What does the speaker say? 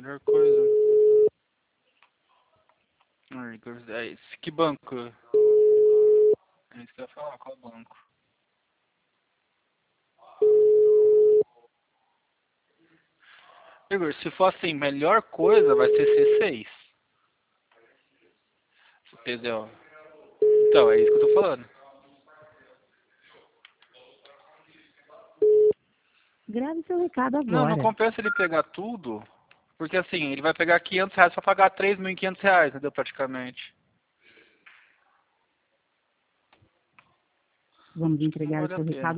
Melhor coisa. Ai, que banco? É isso que eu ia falar, qual banco? Igor, se for assim, melhor coisa vai ser C6. Entendeu? Então, é isso que eu tô falando. Grave seu recado Não, não agora. compensa ele pegar tudo, porque assim, ele vai pegar R$ 500 pra pagar R$ 3.500, entendeu? Praticamente. Vamos Acho que não entregar o vale a seu recado pena.